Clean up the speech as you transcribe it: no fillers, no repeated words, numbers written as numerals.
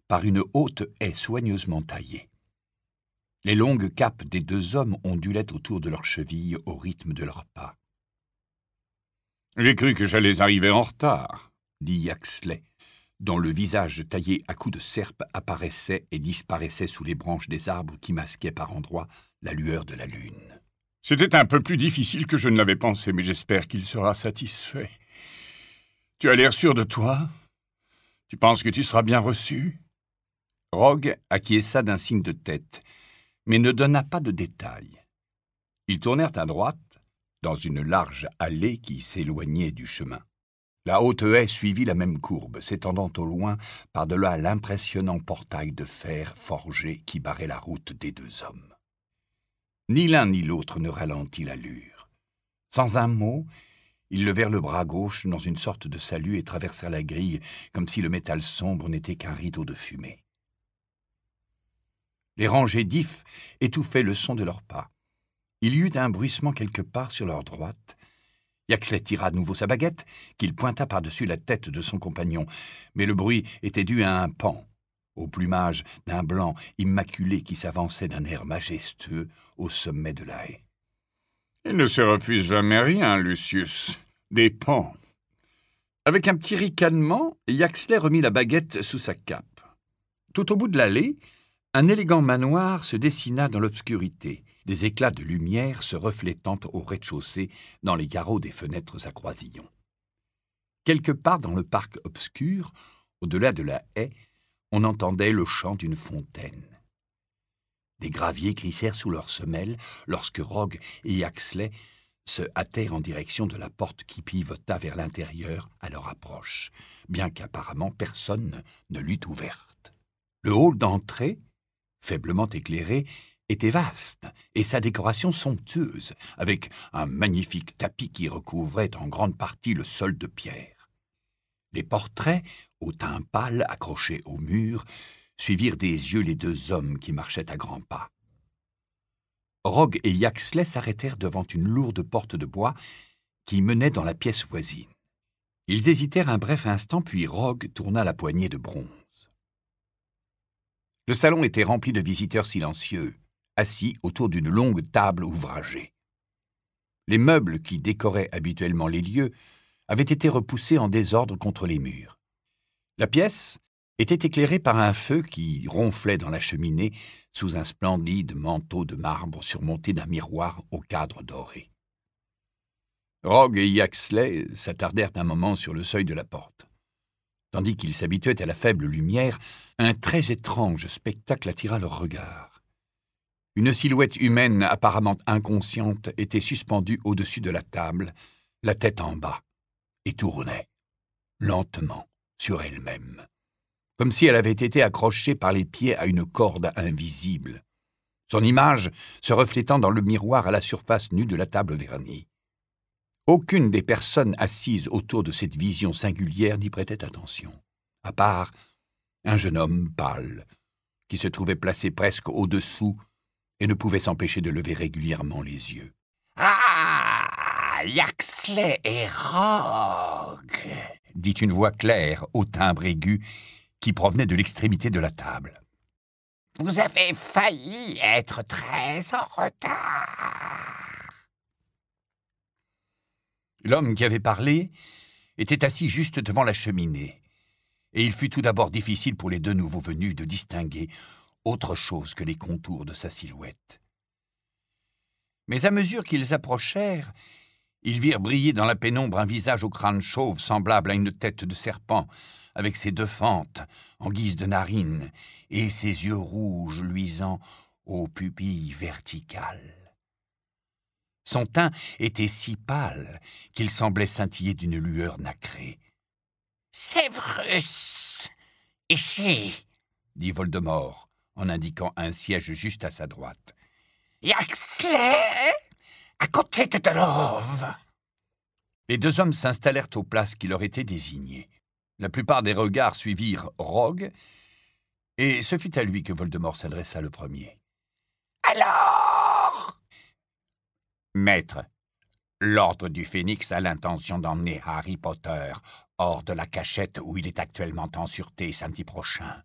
par une haute haie soigneusement taillée. Les longues capes des deux hommes ondulaient autour de leurs chevilles au rythme de leurs pas. « J'ai cru que j'allais arriver en retard, » dit Yaxley, dont le visage taillé à coups de serpe apparaissait et disparaissait sous les branches des arbres qui masquaient par endroits la lueur de la lune. « C'était un peu plus difficile que je ne l'avais pensé, mais j'espère qu'il sera satisfait. Tu as l'air sûr de toi? Tu penses que tu seras bien reçu ?» Rogue acquiesça d'un signe de tête, mais ne donna pas de détails. Ils tournèrent à droite, dans une large allée qui s'éloignait du chemin. La haute haie suivit la même courbe, s'étendant au loin par-delà l'impressionnant portail de fer forgé qui barrait la route des deux hommes. Ni l'un ni l'autre ne ralentit l'allure. Sans un mot, ils levèrent le bras gauche dans une sorte de salut et traversèrent la grille comme si le métal sombre n'était qu'un rideau de fumée. Les rangées d'ifs étouffaient le son de leurs pas. Il y eut un bruissement quelque part sur leur droite. Yaxley tira de nouveau sa baguette, qu'il pointa par-dessus la tête de son compagnon, mais le bruit était dû à un paon, au plumage d'un blanc immaculé qui s'avançait d'un air majestueux au sommet de la haie. « Il ne se refuse jamais rien, Lucius. Des pans. » Avec un petit ricanement, Yaxley remit la baguette sous sa cape. Tout au bout de l'allée, un élégant manoir se dessina dans l'obscurité, des éclats de lumière se reflétant au rez-de-chaussée dans les carreaux des fenêtres à croisillons. Quelque part dans le parc obscur, au-delà de la haie, on entendait le chant d'une fontaine. Des graviers crissèrent sous leurs semelles lorsque Rogue et Yaxley se hâtèrent en direction de la porte qui pivota vers l'intérieur à leur approche, bien qu'apparemment personne ne l'eût ouverte. Le hall d'entrée, faiblement éclairé, était vaste et sa décoration somptueuse, avec un magnifique tapis qui recouvrait en grande partie le sol de pierre. Les portraits, au teint pâle accrochés au mur, suivirent des yeux les deux hommes qui marchaient à grands pas. Rogue et Yaxley s'arrêtèrent devant une lourde porte de bois qui menait dans la pièce voisine. Ils hésitèrent un bref instant, puis Rogue tourna la poignée de bronze. Le salon était rempli de visiteurs silencieux, assis autour d'une longue table ouvragée. Les meubles qui décoraient habituellement les lieux avaient été repoussés en désordre contre les murs. La pièce était éclairée par un feu qui ronflait dans la cheminée sous un splendide manteau de marbre surmonté d'un miroir au cadre doré. Rogue et Yaxley s'attardèrent un moment sur le seuil de la porte. Tandis qu'ils s'habituaient à la faible lumière, un très étrange spectacle attira leur regard. Une silhouette humaine apparemment inconsciente était suspendue au-dessus de la table, la tête en bas, et tournait, lentement, sur elle-même, comme si elle avait été accrochée par les pieds à une corde invisible, son image se reflétant dans le miroir à la surface nue de la table vernie. Aucune des personnes assises autour de cette vision singulière n'y prêtait attention, à part un jeune homme pâle, qui se trouvait placé presque au-dessous et ne pouvait s'empêcher de lever régulièrement les yeux. « Ah, Yaxley et Rogue !» dit une voix claire au timbre aigu qui provenait de l'extrémité de la table. « Vous avez failli être très en retard. » L'homme qui avait parlé était assis juste devant la cheminée, et il fut tout d'abord difficile pour les deux nouveaux venus de distinguer autre chose que les contours de sa silhouette. Mais à mesure qu'ils approchèrent, ils virent briller dans la pénombre un visage au crâne chauve semblable à une tête de serpent, avec ses deux fentes en guise de narines et ses yeux rouges luisants aux pupilles verticales. Son teint était si pâle qu'il semblait scintiller d'une lueur nacrée. « Severus, ici !» dit Voldemort, en indiquant un siège juste à sa droite. « Yaxley, à côté de Delove !» Les deux hommes s'installèrent aux places qui leur étaient désignées. La plupart des regards suivirent Rogue, et ce fut à lui que Voldemort s'adressa le premier. « Alors ?» « Maître, l'Ordre du Phénix a l'intention d'emmener Harry Potter hors de la cachette où il est actuellement en sûreté samedi prochain.